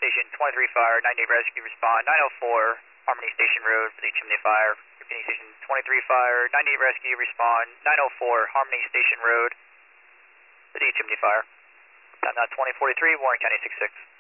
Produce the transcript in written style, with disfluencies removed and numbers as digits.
Station 23 Fire, 98 Rescue, respond 904 Harmony Station Road for the chimney fire. Repeating Station 23 Fire, 98 Rescue, respond 904 Harmony Station Road for the chimney fire. Time now 2043, Warren County 66.